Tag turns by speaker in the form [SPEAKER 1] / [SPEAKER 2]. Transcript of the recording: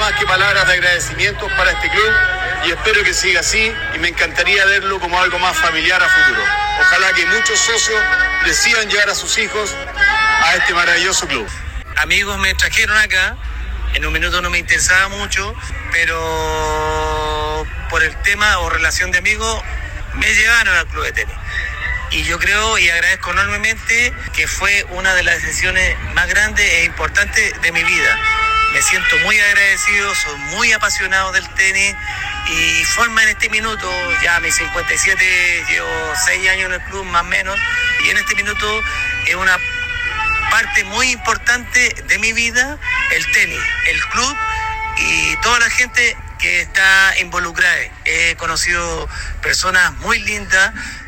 [SPEAKER 1] más que palabras de agradecimiento para este club y espero que siga así y me encantaría verlo como algo más familiar a futuro. Ojalá que muchos socios decidan llevar a sus hijos a este maravilloso club.
[SPEAKER 2] Amigos me trajeron acá, en un minuto no me interesaba mucho, pero por el tema o relación de amigos me llevaron al club de tenis. Y yo creo y agradezco enormemente que fue una de las decisiones más grandes e importantes de mi vida. Me siento muy agradecido, soy muy apasionado del tenis y forma en este minuto, ya a mis 57, llevo 6 años en el club más o menos, y en este minuto es una parte muy importante de mi vida, el tenis, el club y toda la gente que está involucrada. He conocido personas muy lindas